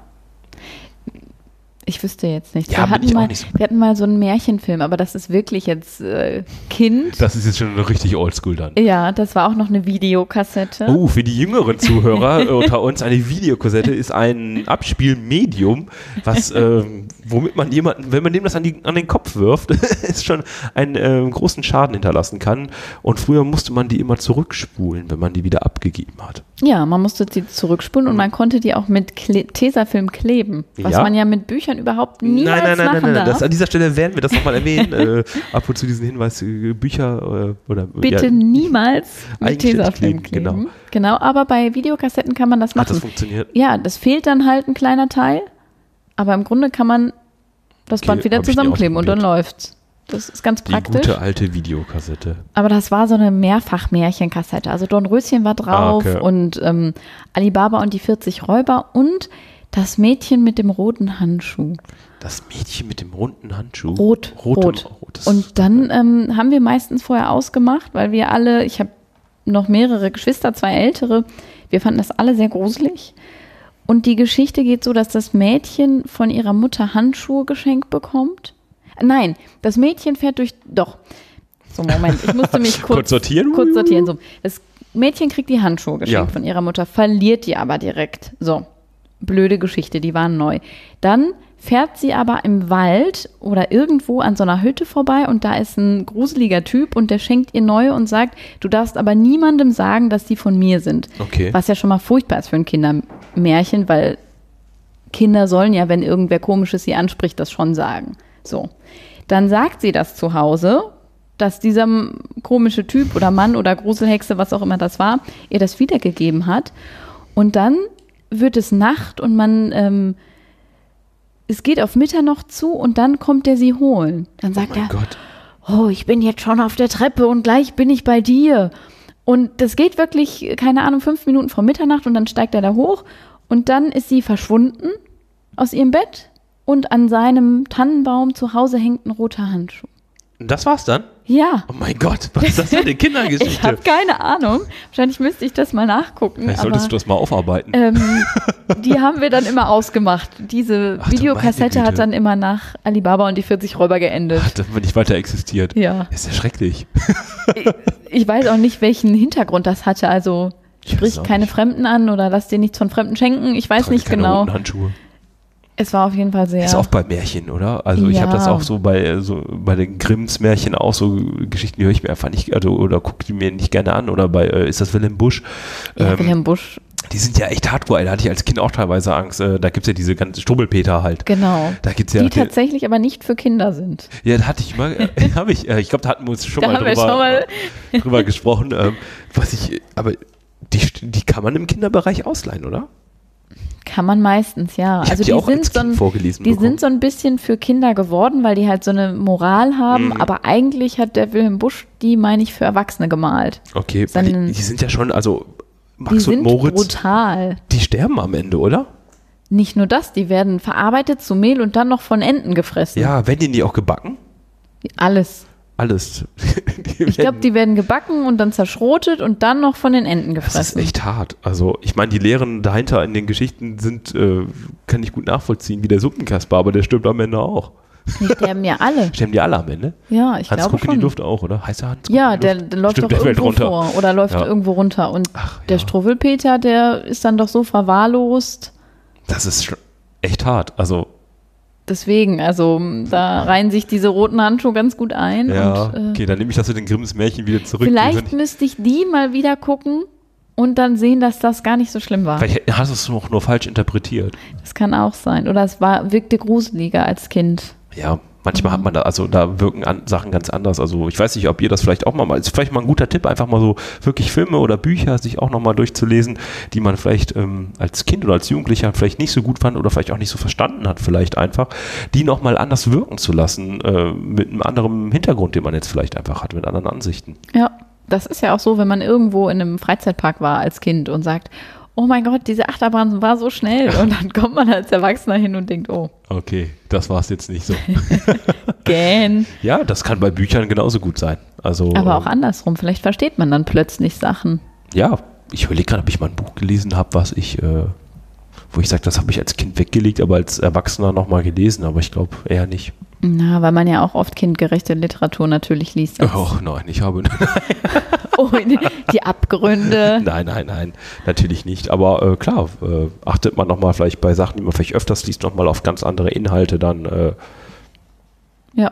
Ich wüsste jetzt nicht. Ja, wir hatten mal so einen Märchenfilm, aber das ist wirklich jetzt Kind. Das ist jetzt schon richtig oldschool dann. Ja, das war auch noch eine Videokassette. Oh, für die jüngeren Zuhörer unter uns, eine Videokassette ist ein Abspielmedium, was, womit man jemanden, wenn man dem das an den Kopf wirft, ist schon einen großen Schaden hinterlassen kann. Und früher musste man die immer zurückspulen, wenn man die wieder abgegeben hat. Ja, man musste sie zurückspulen und man konnte die auch mit Tesafilm kleben, was man ja mit Büchern überhaupt niemals machen darf. An dieser Stelle werden wir das nochmal erwähnen. Ab und zu diesen Hinweis, Bücher oder bitte niemals mit Tesafilm kleben. Genau, aber bei Videokassetten kann man das machen. Hat das funktioniert? Ja, das fehlt dann halt ein kleiner Teil, aber im Grunde kann man das Band wieder zusammenkleben und dann läuft's. Das ist ganz praktisch. Die gute alte Videokassette. Aber das war so eine Mehrfach-Märchenkassette. Also Dornröschen war drauf und Alibaba und die 40 Räuber und das Mädchen mit dem roten Handschuh. Das Mädchen mit dem runden Handschuh? Rot. Und dann haben wir meistens vorher ausgemacht, weil wir alle, ich habe noch mehrere Geschwister, 2 ältere, wir fanden das alle sehr gruselig. Und die Geschichte geht so, dass das Mädchen von ihrer Mutter Handschuhe geschenkt bekommt. Nein, das Mädchen fährt So, Moment, ich musste mich kurz sortieren. So. Das Mädchen kriegt die Handschuhe geschenkt von ihrer Mutter, verliert die aber direkt. So. blöde Geschichte, die waren neu. Dann fährt sie aber im Wald oder irgendwo an so einer Hütte vorbei und da ist ein gruseliger Typ und der schenkt ihr neue und sagt, du darfst aber niemandem sagen, dass die von mir sind. Okay. Was ja schon mal furchtbar ist für ein Kindermärchen, weil Kinder sollen ja, wenn irgendwer Komisches sie anspricht, das schon sagen. So. Dann sagt sie das zu Hause, dass dieser komische Typ oder Mann oder Gruselhexe, was auch immer das war, ihr das wiedergegeben hat. Und dann wird es Nacht und es geht auf Mitternacht zu und dann kommt er sie holen. Dann sagt er, Gott. Oh, ich bin jetzt schon auf der Treppe und gleich bin ich bei dir. Und das geht wirklich, keine Ahnung, 5 Minuten vor Mitternacht und dann steigt er da hoch und dann ist sie verschwunden aus ihrem Bett und an seinem Tannenbaum zu Hause hängt ein roter Handschuh. Das war's dann? Ja. Oh mein Gott, was ist das für eine Kindergeschichte? Ich habe keine Ahnung. Wahrscheinlich müsste ich das mal nachgucken. Vielleicht solltest du das mal aufarbeiten. Die haben wir dann immer ausgemacht. Diese Videokassette hat dann immer nach Alibaba und die 40 Räuber geendet. Ach, das wird nicht weiter existiert. Ja. Ist ja schrecklich. Ich weiß auch nicht, welchen Hintergrund das hatte. Also sprich keine Fremden an oder lass dir nichts von Fremden schenken. Ich weiß nicht genau. Roten Handschuhe. Es war auf jeden Fall sehr... Ist auch bei Märchen, oder? Also ich habe das auch so bei den Grimms Märchen auch so Geschichten, die höre ich mir einfach nicht, oder gucke die mir nicht gerne an. Oder bei, ist das Wilhelm Busch? Ja, Wilhelm Busch. Die sind ja echt hardcore, da hatte ich als Kind auch teilweise Angst. Da gibt es ja diese ganzen Strubbelpeter halt. Genau. Da gibt's ja die tatsächlich aber nicht für Kinder sind. Ja, da hatte ich mal, ich glaube, da hatten wir uns schon mal drüber gesprochen. Aber die kann man im Kinderbereich ausleihen, oder? Kann man meistens, ja. Also die sind so ein bisschen für Kinder geworden, weil die halt so eine Moral haben, aber eigentlich hat der Wilhelm Busch die, meine ich, für Erwachsene gemalt. Okay, die sind ja schon, also Max und Moritz, brutal. Die sterben am Ende, oder? Nicht nur das, die werden verarbeitet zu Mehl und dann noch von Enten gefressen. Ja, werden die auch gebacken? Alles. Ich glaube, die werden gebacken und dann zerschrotet und dann noch von den Enten gefressen. Das ist echt hart. Also ich meine, die Lehren dahinter in den Geschichten sind, kann ich gut nachvollziehen, wie der Suppenkasper, aber der stirbt am Ende auch. Die sterben ja alle. Sterben die alle am Ende? Ja, ich glaube schon. Hans Kuck in die Luft auch, oder? Heißt der Hans Kuck? Ja, der läuft doch irgendwo vor oder läuft irgendwo runter. Und der Struwwelpeter, der ist dann doch so verwahrlost. Das ist schon echt hart. Also deswegen, also da reihen sich diese roten Handschuhe ganz gut ein. Ja, und, okay, dann nehme ich das mit den Grimms Märchen wieder zurück. Vielleicht müsste ich die mal wieder gucken und dann sehen, dass das gar nicht so schlimm war. Vielleicht hast du es noch nur falsch interpretiert. Das kann auch sein. Oder es wirkte gruseliger als Kind. Ja, manchmal hat man da wirken Sachen ganz anders. Also ich weiß nicht, ob ihr das vielleicht auch mal, ist vielleicht mal ein guter Tipp, einfach mal so wirklich Filme oder Bücher sich auch nochmal durchzulesen, die man vielleicht als Kind oder als Jugendlicher vielleicht nicht so gut fand oder vielleicht auch nicht so verstanden hat, vielleicht einfach, die nochmal anders wirken zu lassen, mit einem anderen Hintergrund, den man jetzt vielleicht einfach hat, mit anderen Ansichten. Ja, das ist ja auch so, wenn man irgendwo in einem Freizeitpark war als Kind und sagt, oh mein Gott, diese Achterbahn war so schnell. Und dann kommt man als Erwachsener hin und denkt, oh. Okay, das war es jetzt nicht so. Gähn. Ja, das kann bei Büchern genauso gut sein. Also, aber auch andersrum. Vielleicht versteht man dann plötzlich Sachen. Ja, ich überlege gerade, ob ich mal ein Buch gelesen habe, wo ich sage, das habe ich als Kind weggelegt, aber als Erwachsener nochmal gelesen. Aber ich glaube eher nicht. Na, weil man ja auch oft kindgerechte Literatur natürlich liest. Och nein, ich habe oh, die Abgründe. Nein, natürlich nicht. Aber klar, achtet man nochmal vielleicht bei Sachen, die man vielleicht öfters liest, nochmal auf ganz andere Inhalte dann. Ja.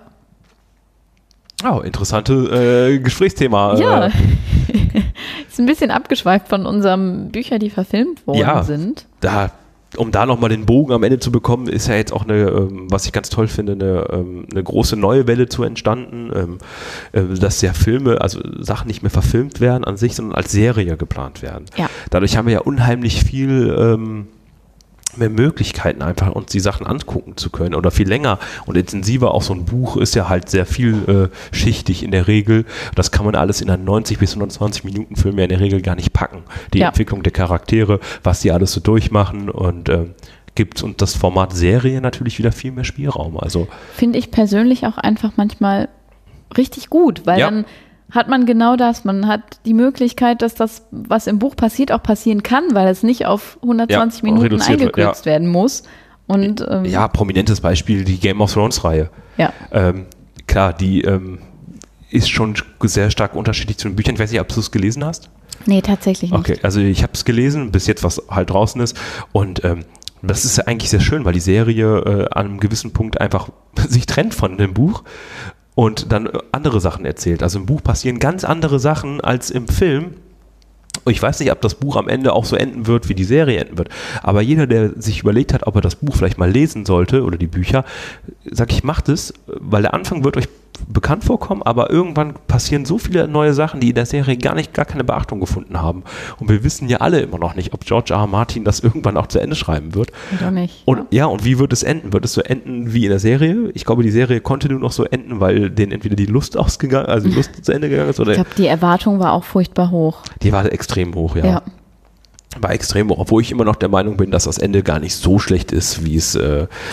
Oh, interessante Gesprächsthema. Ja, ist ein bisschen abgeschweift von unserem Bücher, die verfilmt worden sind. Um da nochmal den Bogen am Ende zu bekommen, ist ja jetzt auch was ich ganz toll finde, eine große neue Welle zu entstanden, dass ja Filme, also Sachen nicht mehr verfilmt werden an sich, sondern als Serie geplant werden. Ja. Dadurch haben wir ja unheimlich viel mehr Möglichkeiten, einfach uns die Sachen angucken zu können oder viel länger und intensiver. Auch so ein Buch ist ja halt sehr vielschichtig in der Regel. Das kann man alles in einen 90 bis 120 Minuten Film ja in der Regel gar nicht packen. Die Entwicklung der Charaktere, was die alles so durchmachen und gibt uns das Format Serie natürlich wieder viel mehr Spielraum. Also finde ich persönlich auch einfach manchmal richtig gut, weil dann hat man genau das. Man hat die Möglichkeit, dass das, was im Buch passiert, auch passieren kann, weil es nicht auf 120 Minuten eingekürzt werden muss. Und, prominentes Beispiel, die Game of Thrones-Reihe. Ja. Klar, die ist schon sehr stark unterschiedlich zu den Büchern. Ich weiß nicht, ob du es gelesen hast? Nee, tatsächlich nicht. Okay, also ich habe es gelesen, bis jetzt, was halt draußen ist. Und Das ist ja eigentlich sehr schön, weil die Serie an einem gewissen Punkt einfach sich trennt von dem Buch und dann andere Sachen erzählt. Also im Buch passieren ganz andere Sachen als im Film. Ich weiß nicht, ob das Buch am Ende auch so enden wird, wie die Serie enden wird. Aber jeder, der sich überlegt hat, ob er das Buch vielleicht mal lesen sollte oder die Bücher, sag ich, macht es, weil der Anfang wird euch bekannt vorkommen, aber irgendwann passieren so viele neue Sachen, die in der Serie gar keine Beachtung gefunden haben. Und wir wissen ja alle immer noch nicht, ob George R. R. Martin das irgendwann auch zu Ende schreiben wird. Oder nicht. Und und wie wird es enden? Wird es so enden wie in der Serie? Ich glaube, die Serie konnte nur noch so enden, weil denen entweder die Lust ausgegangen, also die Lust zu Ende gegangen ist. Oder ich glaube, die Erwartung war auch furchtbar hoch. Die war extrem hoch, ja. War extrem hoch, obwohl ich immer noch der Meinung bin, dass das Ende gar nicht so schlecht ist, wie es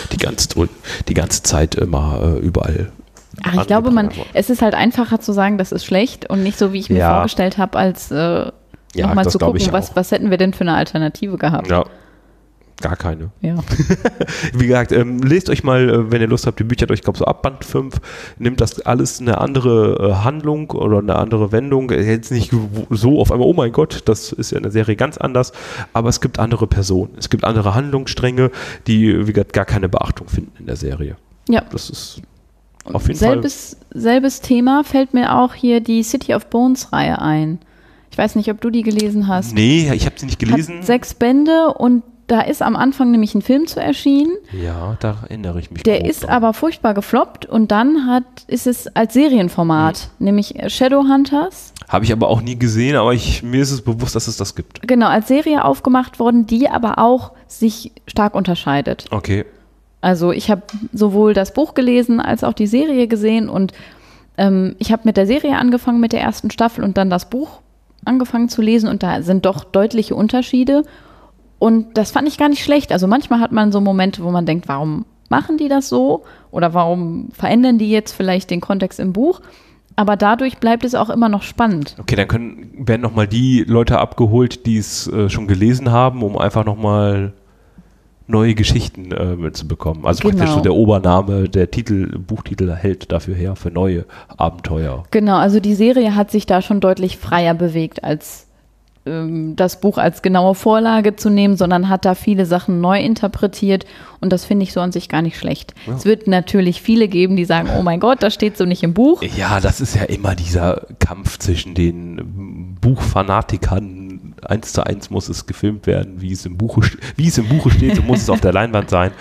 die ganze Zeit immer überall. Ach, ich glaube, es ist halt einfacher zu sagen, das ist schlecht und nicht so, wie ich mir vorgestellt habe, als nochmal zu gucken, was hätten wir denn für eine Alternative gehabt. Ja, gar keine. Ja. Wie gesagt, lest euch mal, wenn ihr Lust habt, die Bücher durch, ich glaube so ab Band 5, nimmt das alles eine andere Handlung oder eine andere Wendung. Jetzt nicht so auf einmal, oh mein Gott, das ist ja in der Serie ganz anders, aber es gibt andere Personen, es gibt andere Handlungsstränge, die, wie gesagt, gar keine Beachtung finden in der Serie. Ja. Das ist auf jeden Fall. Selbes Thema fällt mir auch hier die City of Bones Reihe ein. Ich weiß nicht, ob du die gelesen hast. Nee, ich habe sie nicht gelesen. Hat 6 Bände und da ist am Anfang nämlich ein Film zu erschienen. Ja, da erinnere ich mich. Der ist aber furchtbar gefloppt und dann ist es als Serienformat, nämlich Shadowhunters. Habe ich aber auch nie gesehen, aber mir ist es bewusst, dass es das gibt. Genau, als Serie aufgemacht worden, die aber auch sich stark unterscheidet. Okay. Also ich habe sowohl das Buch gelesen als auch die Serie gesehen und ich habe mit der Serie angefangen, mit der ersten Staffel und dann das Buch angefangen zu lesen und da sind doch deutliche Unterschiede und das fand ich gar nicht schlecht. Also manchmal hat man so Momente, wo man denkt, warum machen die das so oder warum verändern die jetzt vielleicht den Kontext im Buch? Aber dadurch bleibt es auch immer noch spannend. Okay, dann werden nochmal die Leute abgeholt, die es schon gelesen haben, um einfach nochmal neue Geschichten mitzubekommen. Also praktisch so der Obername, der Buchtitel hält dafür her, für neue Abenteuer. Genau, also die Serie hat sich da schon deutlich freier bewegt, als das Buch als genaue Vorlage zu nehmen, sondern hat da viele Sachen neu interpretiert und das finde ich so an sich gar nicht schlecht. Ja. Es wird natürlich viele geben, die sagen, oh mein Gott, das steht so nicht im Buch. Ja, das ist ja immer dieser Kampf zwischen den Buchfanatikern. 1:1 muss es gefilmt werden, wie es im Buche steht, so muss es auf der Leinwand sein.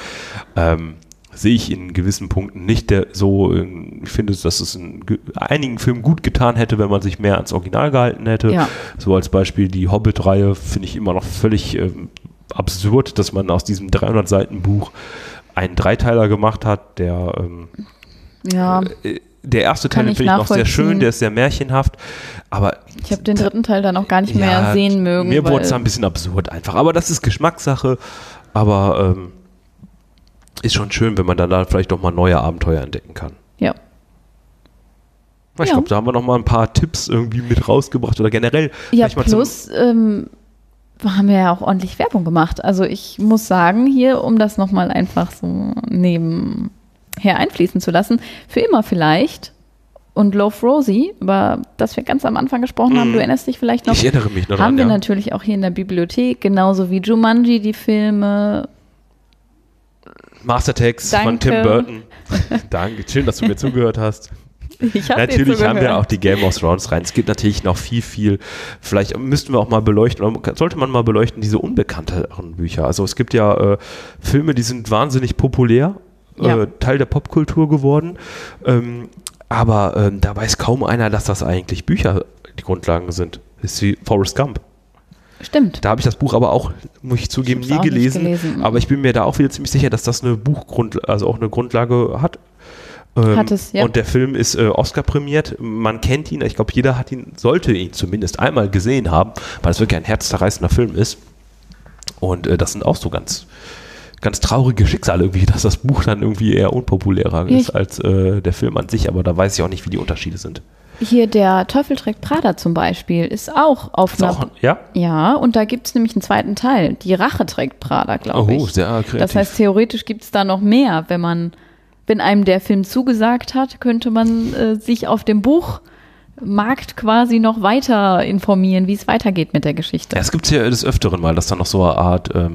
Sehe ich in gewissen Punkten nicht so. Ich finde, dass es in einigen Filmen gut getan hätte, wenn man sich mehr ans Original gehalten hätte. Ja. So als Beispiel die Hobbit-Reihe finde ich immer noch völlig absurd, dass man aus diesem 300-Seiten-Buch einen Dreiteiler gemacht hat, der erste Teil finde ich noch sehr schön, der ist sehr märchenhaft, aber ich habe den dritten Teil dann auch gar nicht mehr sehen mögen. Mir wurde es ein bisschen absurd einfach, aber das ist Geschmackssache, aber ist schon schön, wenn man dann da vielleicht doch mal neue Abenteuer entdecken kann. Ja. Ich glaube, da haben wir noch mal ein paar Tipps irgendwie mit rausgebracht oder generell. Ja, plus haben wir ja auch ordentlich Werbung gemacht. Also ich muss sagen, hier, um das noch mal einfach so nebenher einfließen zu lassen, für immer vielleicht und Love Rosie, über das wir ganz am Anfang gesprochen haben, du erinnerst dich vielleicht noch. Ich erinnere mich noch haben wir natürlich auch hier in der Bibliothek, genauso wie Jumanji, die Filme. Mastertext von Tim Burton. Danke, schön, dass du mir zugehört hast. Natürlich haben wir auch die Game of Thrones rein. Es gibt natürlich noch viel, vielleicht müssten wir auch mal beleuchten, oder sollte man mal beleuchten, diese unbekannteren Bücher. Also es gibt ja Filme, die sind wahnsinnig populär, Teil der Popkultur geworden, aber da weiß kaum einer, dass das eigentlich Bücher die Grundlagen sind. Das ist wie Forrest Gump. Stimmt. Da habe ich das Buch aber auch, muss ich zugeben, nie gelesen. Aber ich bin mir da auch wieder ziemlich sicher, dass das eine auch eine Grundlage hat. Hat es, ja. Und der Film ist Oscar prämiert. Man kennt ihn, ich glaube, jeder sollte ihn zumindest einmal gesehen haben, weil es wirklich ein herzzerreißender Film ist. Und das sind auch so ganz traurige Schicksale irgendwie, dass das Buch dann irgendwie eher unpopulärer ist als der Film an sich. Aber da weiß ich auch nicht, wie die Unterschiede sind. Hier der Teufel trägt Prada zum Beispiel ist auch auf einer... Ja, und da gibt es nämlich einen zweiten Teil. Die Rache trägt Prada, glaube ich. Oh, sehr kreativ. Das heißt, theoretisch gibt es da noch mehr. Wenn einem der Film zugesagt hat, könnte man sich auf dem Buchmarkt quasi noch weiter informieren, wie es weitergeht mit der Geschichte. Ja, es gibt ja des Öfteren mal, dass da noch so eine Art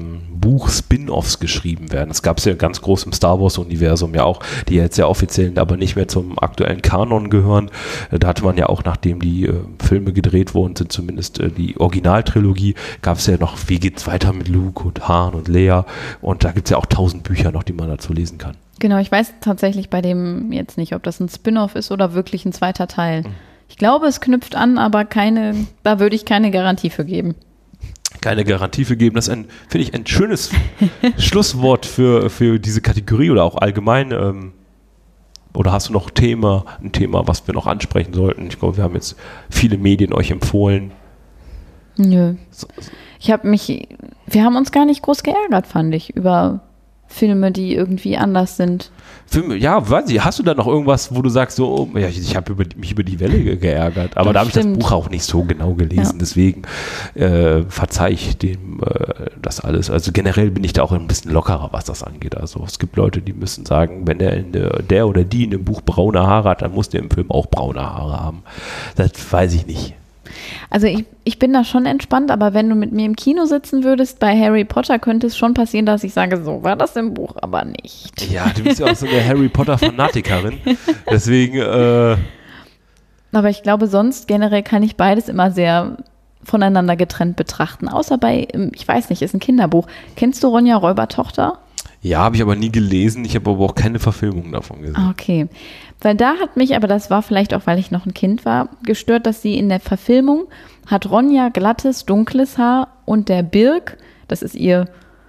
Buch-Spin-Offs geschrieben werden. Das gab es ja ganz groß im Star Wars-Universum ja auch, die jetzt ja offiziell aber nicht mehr zum aktuellen Kanon gehören. Da hatte man ja auch, nachdem die Filme gedreht worden sind, zumindest die Originaltrilogie, gab es ja noch, wie geht's weiter mit Luke und Han und Leia, und da gibt es ja auch 1000 Bücher noch, die man dazu lesen kann. Genau, ich weiß tatsächlich bei dem jetzt nicht, ob das ein Spin-off ist oder wirklich ein zweiter Teil. Ich glaube, es knüpft an, aber da würde ich keine Garantie für geben. Keine Garantie für geben. Das ist finde ich, ein schönes Schlusswort für diese Kategorie oder auch allgemein. Oder hast du noch ein Thema, was wir noch ansprechen sollten? Ich glaube, wir haben jetzt viele Medien euch empfohlen. Nö. Wir haben uns gar nicht groß geärgert, fand ich, über Filme, die irgendwie anders sind. Filme, ja, weiß ich, hast du da noch irgendwas, wo du sagst, so, ja, ich habe mich über die Welle geärgert, aber da habe ich das Buch auch nicht so genau gelesen, deswegen verzeih ich dem das alles. Also generell bin ich da auch ein bisschen lockerer, was das angeht. Also es gibt Leute, die müssen sagen, wenn der oder die in dem Buch braune Haare hat, dann muss der im Film auch braune Haare haben. Das weiß ich nicht. Also ich bin da schon entspannt, aber wenn du mit mir im Kino sitzen würdest bei Harry Potter, könnte es schon passieren, dass ich sage, so war das im Buch aber nicht. Ja, du bist ja auch so eine Harry Potter-Fanatikerin, deswegen aber ich glaube, sonst generell kann ich beides immer sehr voneinander getrennt betrachten, außer bei, ich weiß nicht, ist ein Kinderbuch. Kennst du Ronja Räubertochter? Ja, habe ich aber nie gelesen. Ich habe aber auch keine Verfilmung davon gesehen. Okay, weil da hat mich, aber das war vielleicht auch, weil ich noch ein Kind war, gestört, dass sie in der Verfilmung hat Ronja glattes, dunkles Haar und der Birk, das ist ihr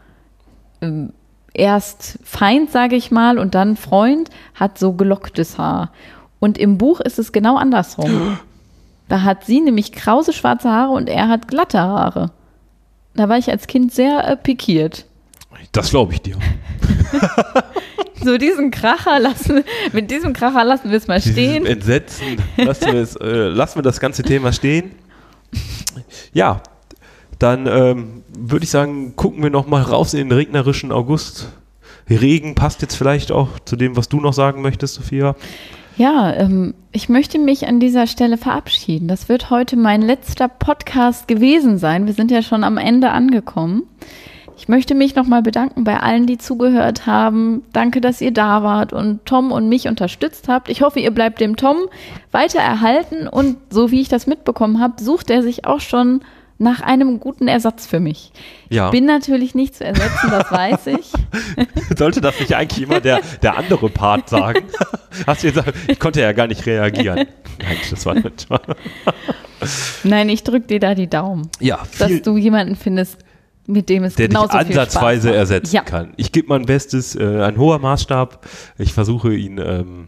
erst Feind, sage ich mal, und dann Freund, hat so gelocktes Haar. Und im Buch ist es genau andersrum. Da hat sie nämlich krause schwarze Haare und er hat glatte Haare. Da war ich als Kind sehr pikiert. Das glaube ich dir. So mit diesem Kracher lassen wir es mal stehen. Dieses Entsetzen, lassen wir das ganze Thema stehen. Ja, dann würde ich sagen, gucken wir noch mal raus in den regnerischen August. Regen passt jetzt vielleicht auch zu dem, was du noch sagen möchtest, Sophia. Ja, ich möchte mich an dieser Stelle verabschieden. Das wird heute mein letzter Podcast gewesen sein. Wir sind ja schon am Ende angekommen. Ich möchte mich nochmal bedanken bei allen, die zugehört haben. Danke, dass ihr da wart und Tom und mich unterstützt habt. Ich hoffe, ihr bleibt dem Tom weiter erhalten und so wie ich das mitbekommen habe, sucht er sich auch schon nach einem guten Ersatz für mich. Ja. Ich bin natürlich nicht zu ersetzen, das weiß ich. Sollte das nicht eigentlich immer der andere Part sagen? Hast du gesagt, ich konnte ja gar nicht reagieren. Nein, das war nicht wahr. Nein, ich drücke dir da die Daumen, dass du jemanden findest, mit dem es genauso viel Spaß macht. Der dich ansatzweise ersetzen kann. Ich gebe mein Bestes, ein hoher Maßstab. Ich versuche ihn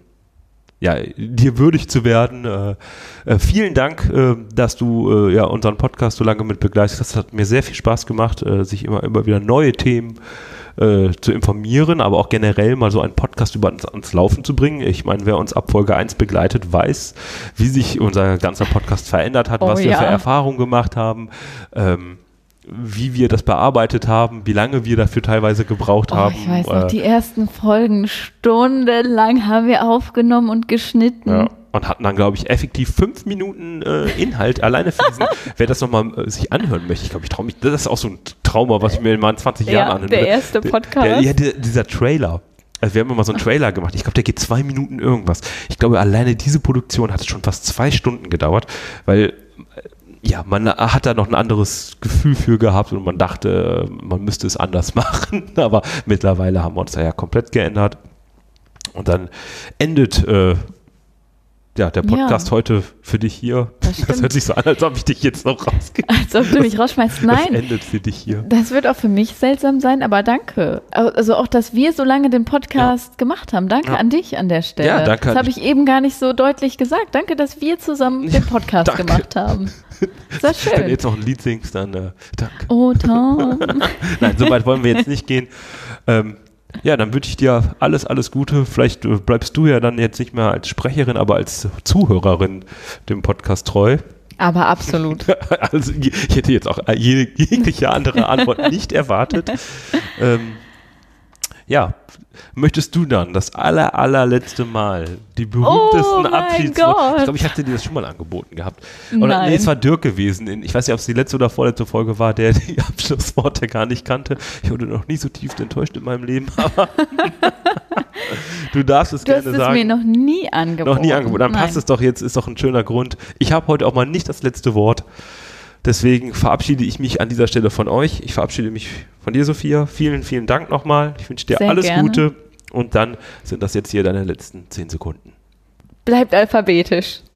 dir würdig zu werden. Vielen Dank, dass du unseren Podcast so lange mit begleitet hast. Das hat mir sehr viel Spaß gemacht, sich immer wieder neue Themen zu informieren, aber auch generell mal so einen Podcast ans Laufen zu bringen. Ich meine, wer uns ab Folge 1 begleitet, weiß, wie sich unser ganzer Podcast verändert hat, was wir für Erfahrungen gemacht haben, wie wir das bearbeitet haben, wie lange wir dafür teilweise gebraucht haben. Ich weiß noch, die ersten Folgen stundenlang haben wir aufgenommen und geschnitten. Ja, und hatten dann, glaube ich, effektiv 5 Minuten Inhalt alleine für diesen, wer das nochmal sich anhören möchte. Ich glaube, ich traue mich, das ist auch so ein Trauma, was ich mir in meinen 20 Jahren anhöre. Der erste Podcast. Dieser Trailer. Also wir haben immer so einen Trailer gemacht. Ich glaube, der geht 2 Minuten irgendwas. Ich glaube, alleine diese Produktion hat schon fast 2 Stunden gedauert, weil man hat da noch ein anderes Gefühl für gehabt und man dachte, man müsste es anders machen, aber mittlerweile haben wir uns da ja komplett geändert und dann endet der Podcast heute für dich hier. Das hört sich so an, als ob ich dich jetzt noch rausgehe. Als ob du mich rausschmeißt. Nein. Das endet für dich hier. Das wird auch für mich seltsam sein, aber danke. Also auch, dass wir so lange den Podcast gemacht haben. Danke an dich an der Stelle. Ja, danke. Das habe ich eben gar nicht so deutlich gesagt. Danke, dass wir zusammen den Podcast gemacht haben. Sehr schön. Wenn du jetzt noch ein Lied singst, dann danke. Oh, Tom. Nein, so weit wollen wir jetzt nicht gehen. Dann wünsche ich dir alles Gute. Vielleicht bleibst du ja dann jetzt nicht mehr als Sprecherin, aber als Zuhörerin dem Podcast treu. Aber absolut. Also ich hätte jetzt auch jegliche andere Antwort nicht erwartet. möchtest du dann das allerletzte Mal die berühmtesten Abschiedsworte? Ich glaube, ich hatte dir das schon mal angeboten gehabt. Oder, nee, es war Dirk gewesen. Ich weiß nicht, ob es die letzte oder vorletzte Folge war, der die Abschlussworte gar nicht kannte. Ich wurde noch nie so tief enttäuscht in meinem Leben, aber du darfst es gerne sagen. Du hast es mir noch nie angeboten. Dann passt es doch jetzt, ist doch ein schöner Grund. Ich habe heute auch mal nicht das letzte Wort. Deswegen verabschiede ich mich an dieser Stelle von euch. Ich verabschiede mich von dir, Sophia. Vielen, vielen Dank nochmal. Ich wünsche dir alles Gute. Und dann sind das jetzt hier deine letzten 10 Sekunden. Bleibt alphabetisch.